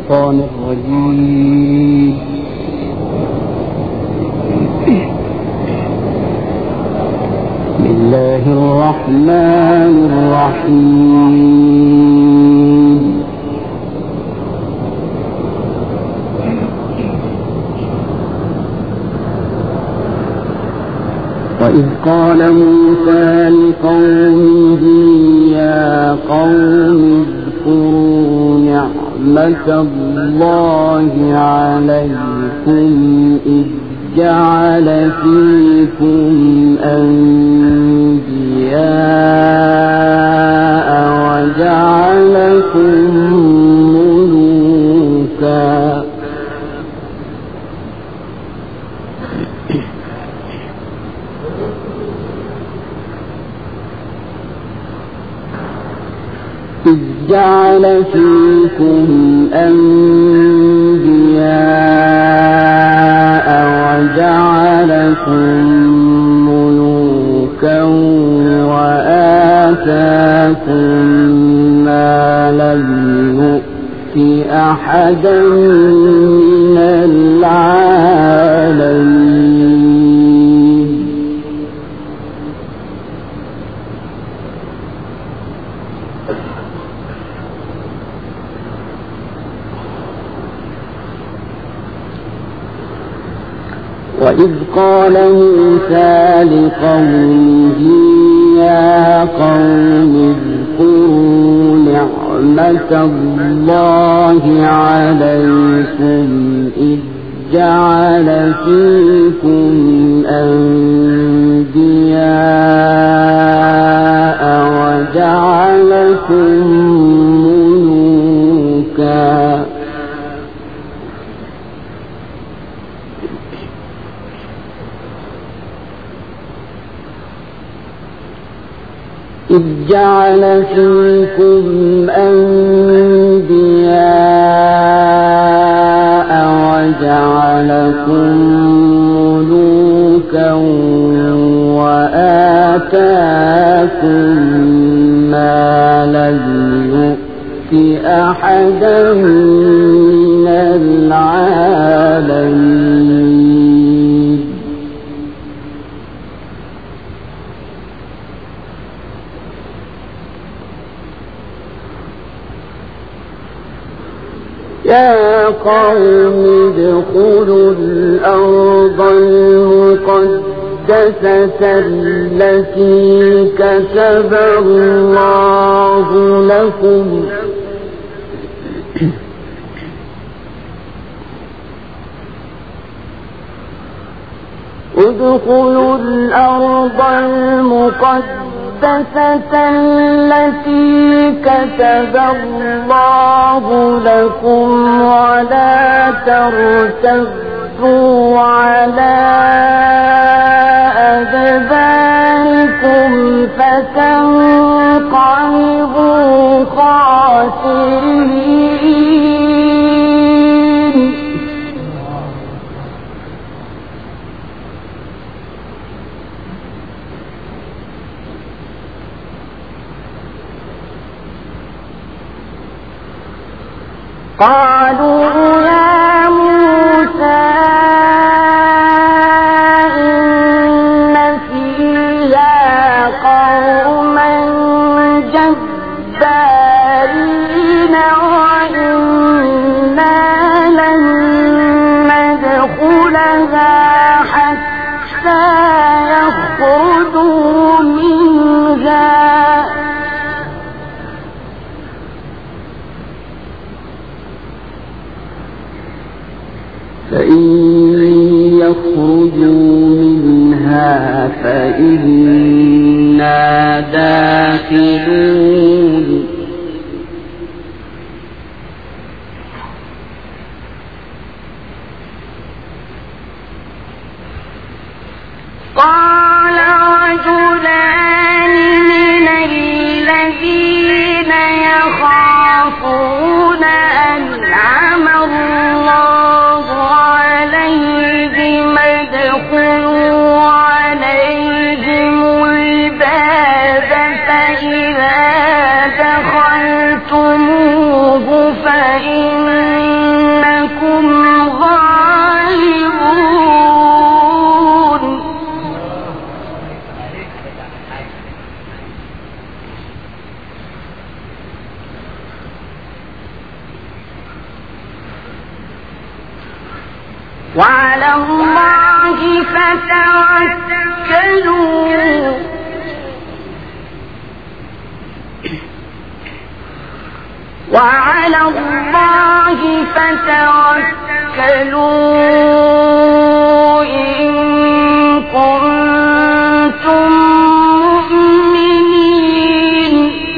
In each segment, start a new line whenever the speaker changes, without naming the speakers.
الشيطان الرجيم. بسم الله الرحمن الرحيم. وإذ قال موسى لقومه يا قوم اذكروا نعمة الله عليكم إذ جعل فيكم أنبياء وجعلكم ملوكا جعل فيكم أنبياء وجعلكم ملوكا وآتاكم ما لم يؤت أحدا من العالمين. وإذ قال موسى لقومه يا قوم اذكروا نعمة الله عليكم إذ جعل فيكم أنبياء وجعلكم ملوكا إذ جعل فيكم أنبياء وجعلكم ملوكا وآتاكم ما لم يؤت أحدا من العالمين. يا قوم ادخلوا الأرض المقدسة التي كتب الله لكم ادخلوا الأرض المقدسة التي كتب الله لكم ولا ترتدوا على أدباركم فتنقلبوا خاسرين. قالوا يا موسى إن فيها قوما جبارين وإنا لن ندخلها حتى يخرجوا منها فإن يخرجوا منها فإنا داخلون. قال رجلان من الذين يخافون أنعم الله عليهم ادخلوا عليهم الباب فإذا دخلتموه فإنكم وعلى الله فتوكلوا وعلى الله فتوكلوا إن كنتم مؤمنين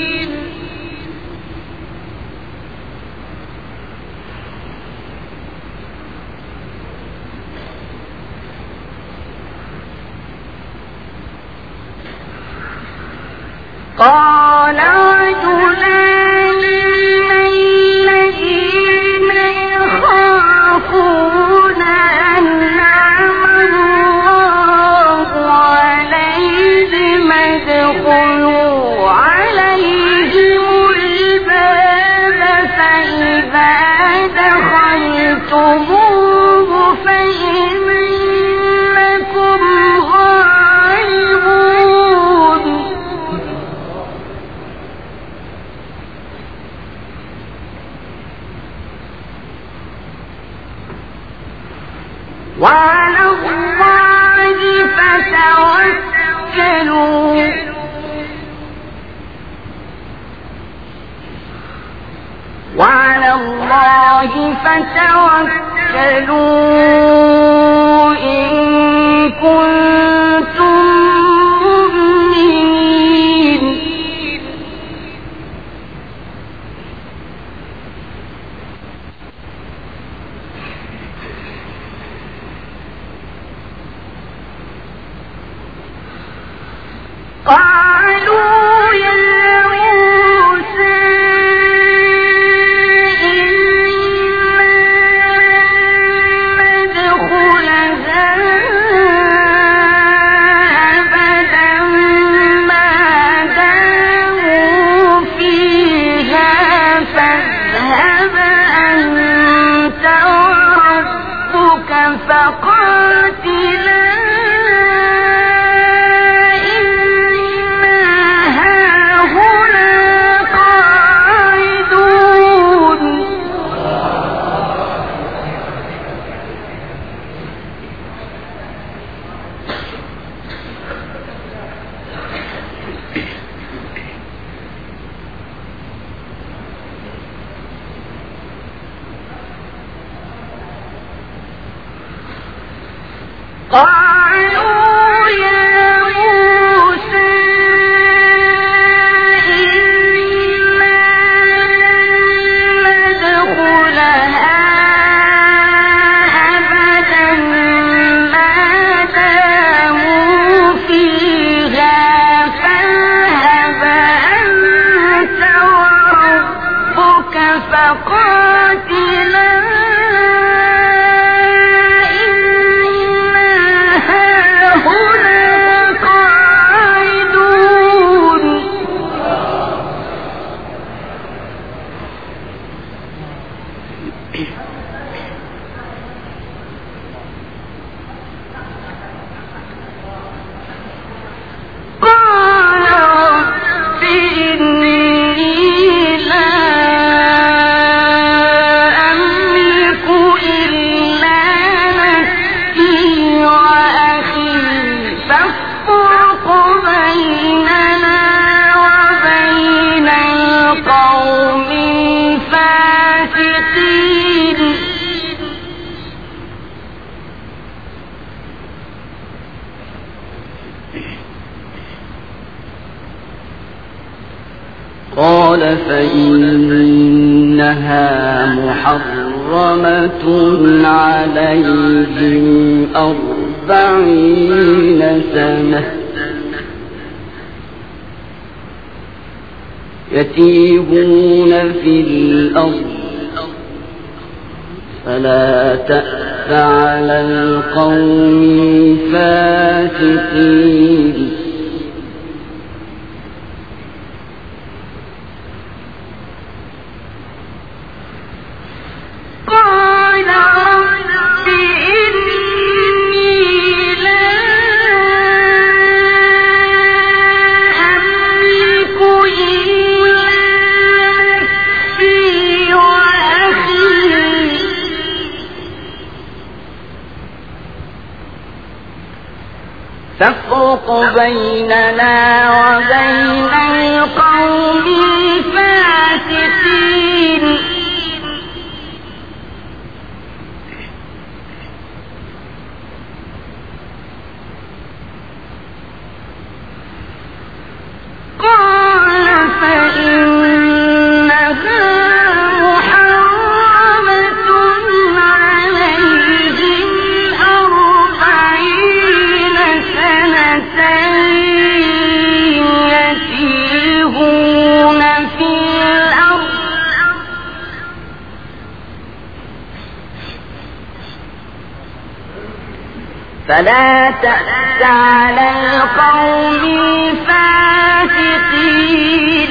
قال رجلان من الذين يخافون أنعم الله عليهم ادخلوا عليهم الباب فإذا دخلتموه فإنكم غالبون وعلى الله فتوكلوا وعلى الله فتوكلوا إن كنتم مؤمنين قالوا يا موسى إما ندخلها أبدا ما داموا فيها فاذهب أنت وربك فقاتلا قالوا يا موسى إما ندخلها أبدا ما داموا فيها فاذهب أنت وربك فقاتلا قال فإنها محرمة عليهم 40 سنة يتيهون في الأرض فلا تأس على القوم الفاسقين بيننا وبين القوم الفاسقين قال فإنها محرمة عليهم 40 سنة يتيهون في الأرض فلا تأس على القوم الفاسقين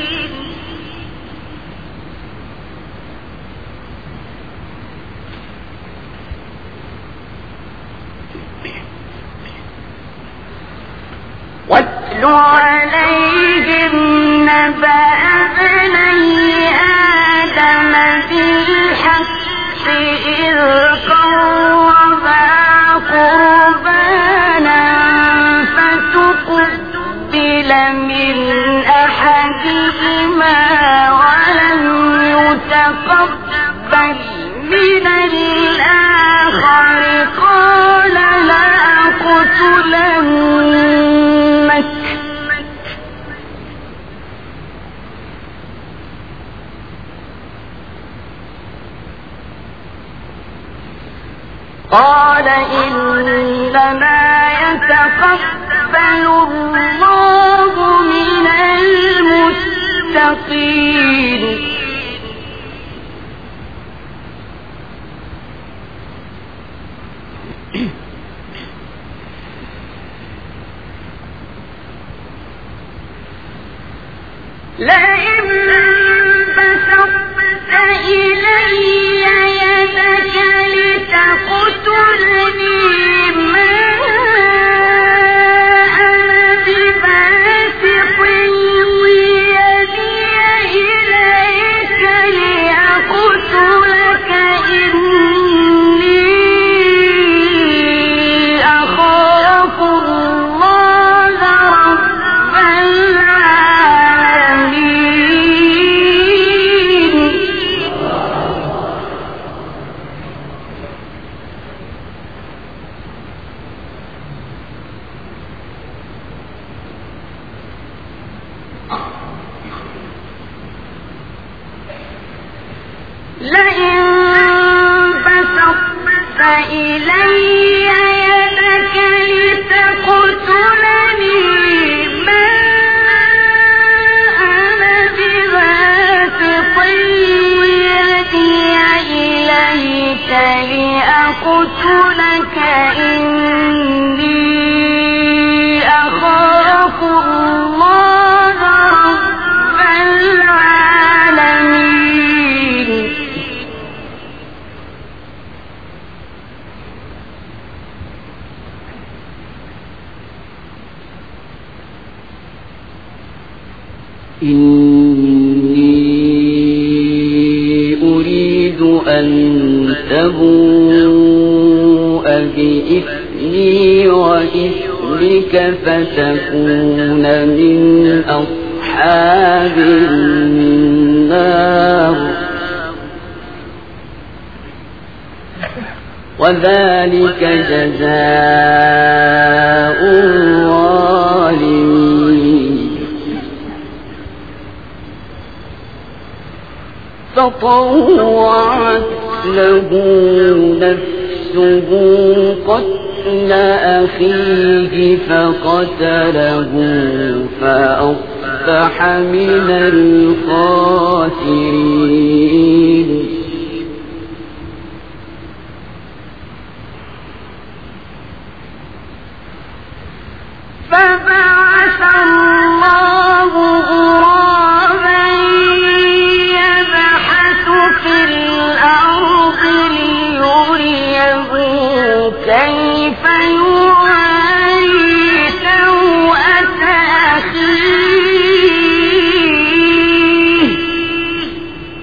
واتل عليهم نبأ ابني آدم بالحق إذ قربا قربانا فتقبل من أحدهما ولم يتقبل من الآخر قال لأقتلنك قال إنما يتقبل الله من المتقين لئن بسطت إلي يدك لتقتلني ما أنا بباسط يدي إليك لأقتلك إني أخاف الله رب العالمين لئن بسطت إلي يدك لتقتلني ما أنا بباسط يدي إليك لأقتلك إني أخاف الله رب العالمين إني أريد أن تبوء بإثمي وإثمك فتكون من أصحاب النار وذلك جزاء الظالمين فطوعت له نفسه قتل أخيه فقتله فأصبح من الخاسرين فبعث الله غرابا يبحث في الأرض ليريه كيف يواري سوءة أخيه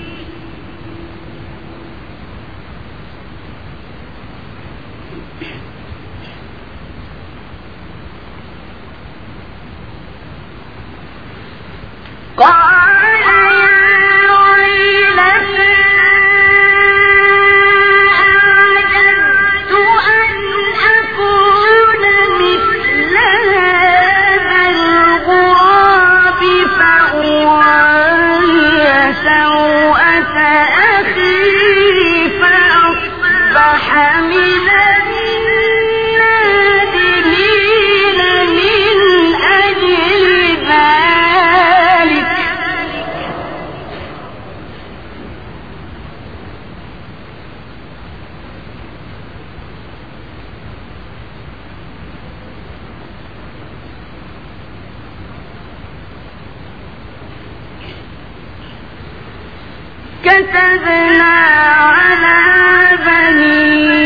كتبنا على بني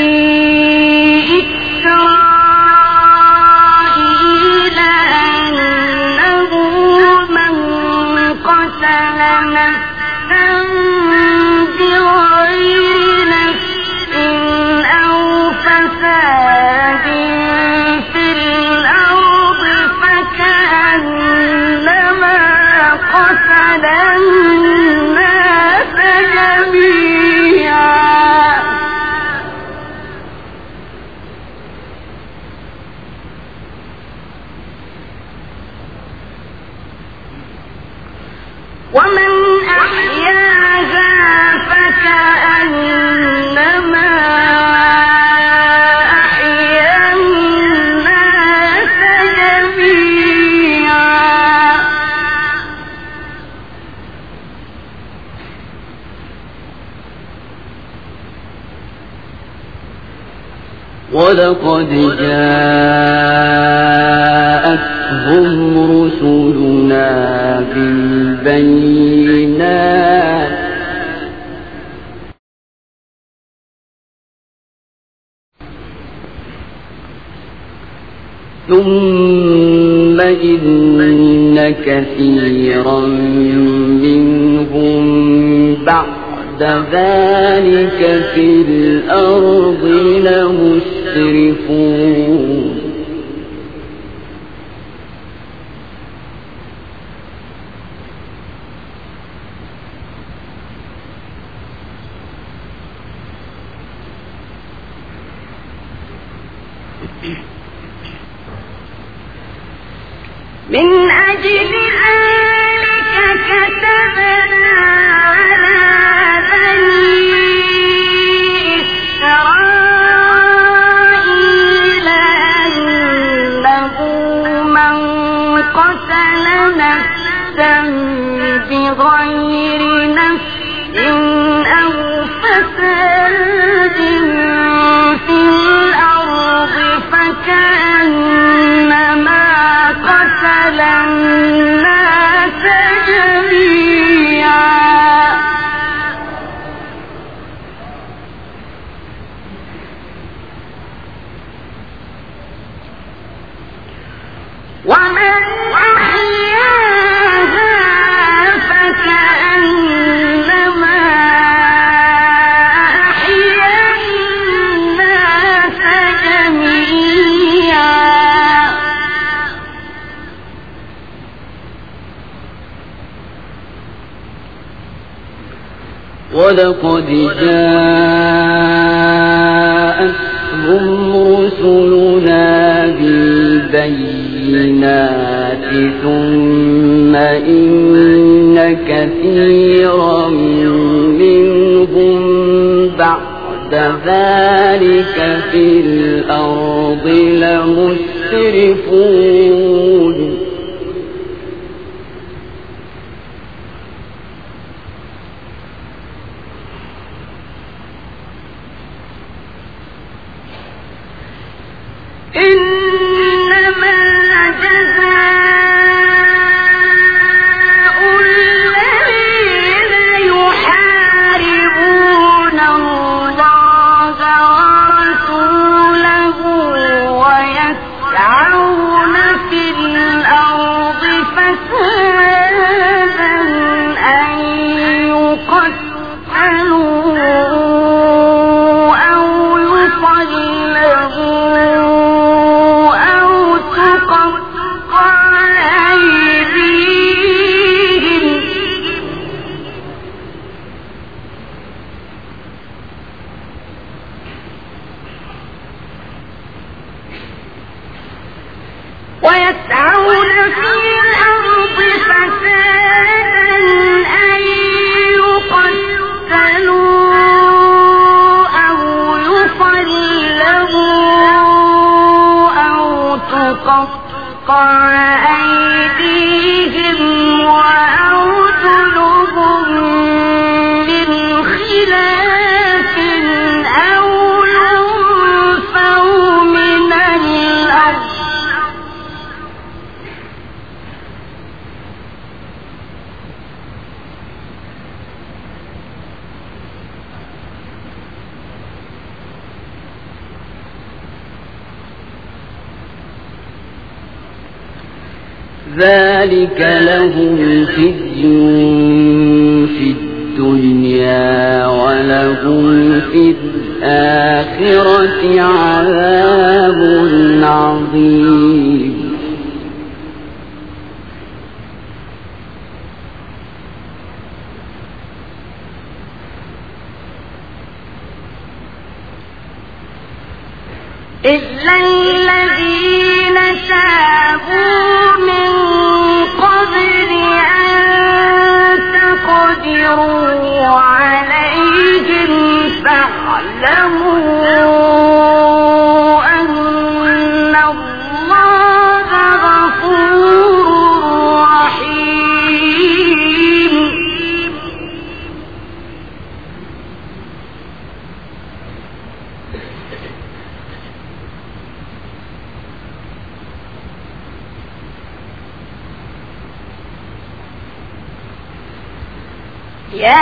إسرائيل أنه من قتل نفسا بغير نفس أو فساد في الأرض فكأنما قتل الناس جميعا ومن أحياها فكأنما أحيا الناس جميعا
ولقد جاءتهم رسلنا بالبينات ثم إن كثيرا منهم بعد ذلك في الأرض لمسرفون
من أجل ذلك كتبنا على بني إسرائيل أنه من قتل نفسا بغير نفس أو فساد في الأرض فكأنما قتل الناس جميعا ومن أحياها فكأنما أحيا الناس جميعا
ولقد جاءتهم رسلنا بالبينات ثم إن كثيرا منهم بعد ذلك في الأرض لمسرفون
إنما جزاء الذين يحاربون الله ورسوله ويسعون في الأرض
ذلك لهم خزي في الدنيا ولهم في الآخرة عذاب عظيم
إلا الذين تابوا من قبل أن تقدروا عليهم فاعلموا أن الله غفور رحيم يا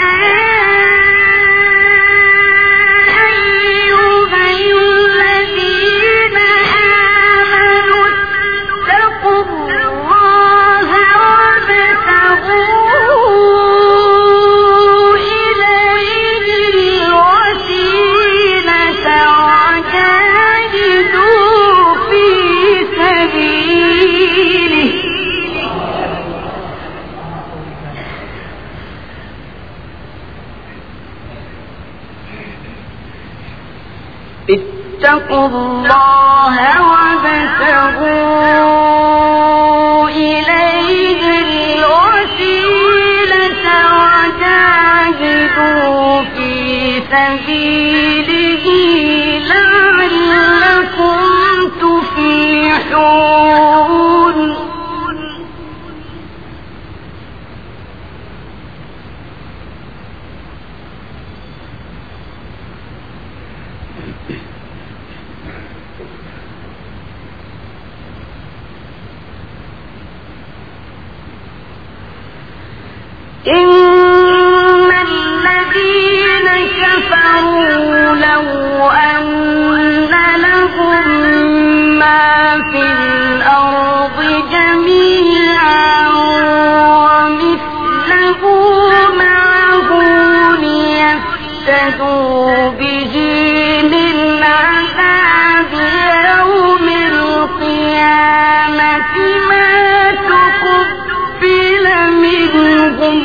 أيها الذين آمنوا اتقوا الله وابتغوا إليه الوسيلة وجاهدوا في سبيله اتقوا الله وابتغوا إليه الوسيلة وجاهدوا في سبيله لعلكم تفلحون إن الذين كفروا لو أن لهم ما في الأرض جميعا ومثله معه ليفتدوا به من عذاب يوم القيامة ما تقبل منهم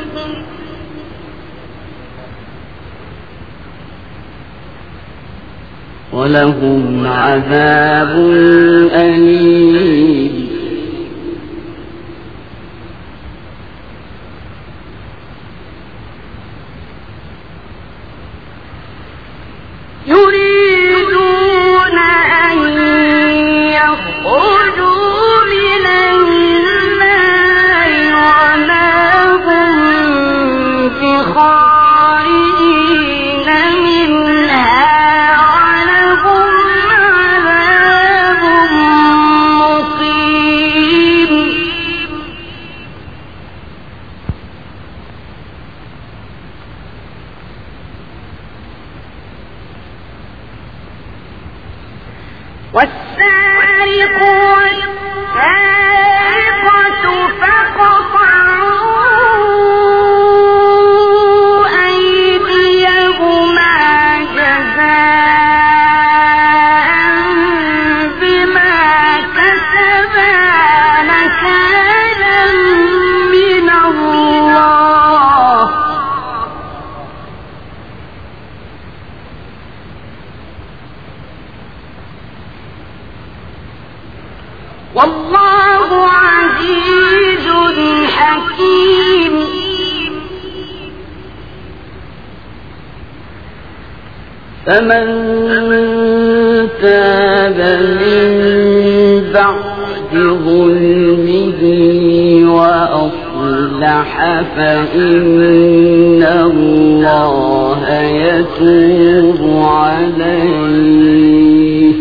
ولهم عذاب أليم
يريدون أن يخرجوا من النار وما هم بخارجين منها ولهم عذاب مقيم والسارق والسارقة فاقطعوا أيديهما جزاء بما كسبا نكالا من الله والله عزيز حكيم
فمن تاب من بعد ظلمه وأصلح فإن الله يتوب عليه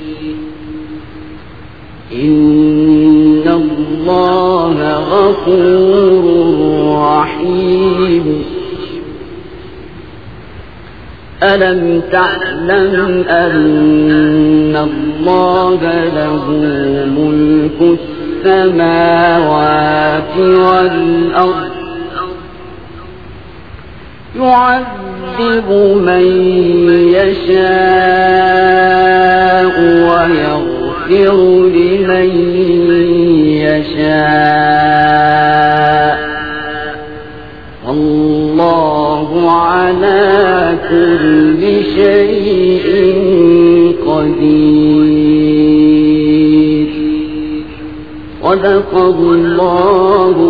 إن الله غفور رحيم ألم تعلم أن الله له ملك السماوات والأرض يعذب من يشاء ويغفر لمن يشاء والله على كل شيء قدير. صدق الله